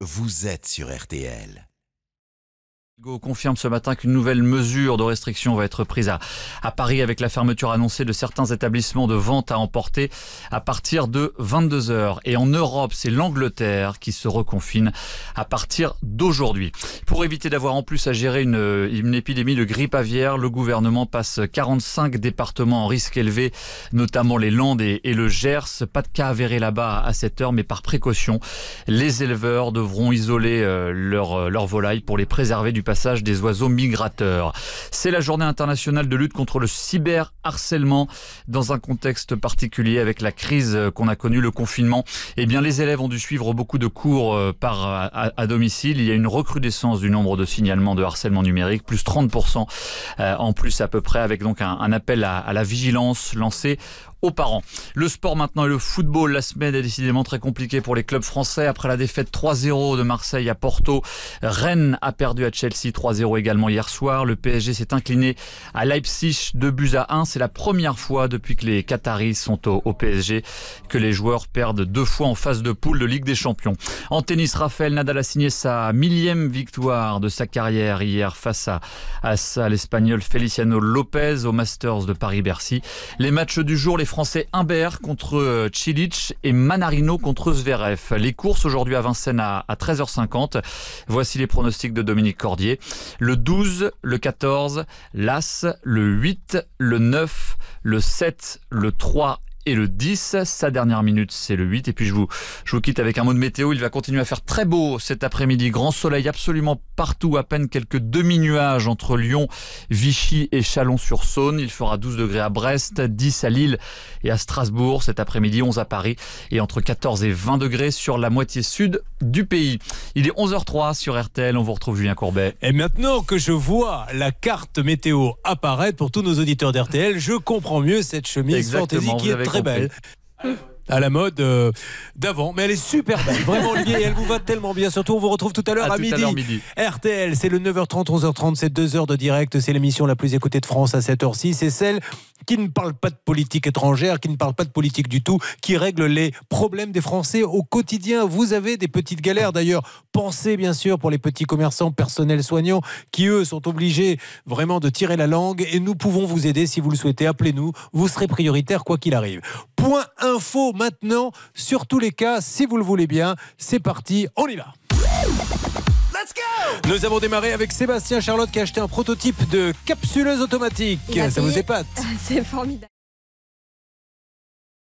vous êtes sur RTL. Hugo confirme ce matin qu'une nouvelle mesure de restriction va être prise à Paris avec la fermeture annoncée de certains établissements de vente à emporter à partir de 22h. Et en Europe, c'est l'Angleterre qui se reconfine à partir d'aujourd'hui. Pour éviter d'avoir en plus à gérer une épidémie de grippe aviaire, le gouvernement passe 45 départements en risque élevé, notamment les Landes et le Gers. Pas de cas avérés là-bas à cette heure, mais par précaution, les éleveurs devront isoler leurs volailles pour les préserver du passage des oiseaux migrateurs. C'est la journée internationale de lutte contre le cyberharcèlement dans un contexte particulier avec la crise qu'on a connue, le confinement. Eh bien, les élèves ont dû suivre beaucoup de cours à domicile. Il y a une recrudescence du nombre de signalements de harcèlement numérique, plus 30% en plus à peu près, avec donc un appel à la vigilance lancé aux parents. Le sport maintenant et le football. La semaine est décidément très compliquée pour les clubs français. Après la défaite 3-0 de Marseille à Porto, Rennes a perdu à Chelsea 3-0 également hier soir. Le PSG s'est incliné à Leipzig 2-1. C'est la première fois depuis que les Qataris sont au PSG que les joueurs perdent 2 fois en phase de poule de Ligue des Champions. En tennis, Rafael Nadal a signé sa 1000e victoire de sa carrière hier face à l'Espagnol Feliciano Lopez au Masters de Paris-Bercy. Les matchs du jour, les Français Humbert contre Cilic et Manarino contre Zverev. Les courses aujourd'hui à Vincennes à 13h50. Voici les pronostics de Dominique Cordier. Le 12, le 14, l'As, le 8, le 9, le 7, le 3 et le 10. Sa dernière minute, c'est le 8. Et puis je vous quitte avec un mot de météo. Il va continuer à faire très beau cet après-midi. Grand soleil absolument partout. À peine quelques demi-nuages entre Lyon, Vichy et Chalon-sur-Saône. Il fera 12 degrés à Brest, 10 à Lille et à Strasbourg cet après-midi, 11 à Paris et entre 14 et 20 degrés sur la moitié sud du pays. Il est 11h03 sur RTL. On vous retrouve Julien Courbet. Et maintenant que je vois la carte météo apparaître pour tous nos auditeurs d'RTL, je comprends mieux cette chemise fantaisie qui est très belle. À la mode d'avant, mais elle est super belle, vraiment Olivier, et elle vous va tellement bien. Surtout on vous retrouve tout à l'heure à midi. RTL, c'est le 9h30, 11h30, c'est 2 heures de direct, c'est l'émission la plus écoutée de France à cette heure-ci. C'est celle qui ne parle pas de politique étrangère, qui ne parle pas de politique du tout, qui règle les problèmes des Français au quotidien. Vous avez des petites galères d'ailleurs. Pensez bien sûr pour les petits commerçants, personnels soignants, qui eux sont obligés vraiment de tirer la langue, et nous pouvons vous aider si vous le souhaitez. Appelez-nous, vous serez prioritaire quoi qu'il arrive. Point info maintenant, sur tous les cas, si vous le voulez bien. C'est parti, on y va. Let's go. Nous avons démarré avec Sébastien Charlotte qui a acheté un prototype de capsuleuse automatique. Ça vous épate? C'est formidable.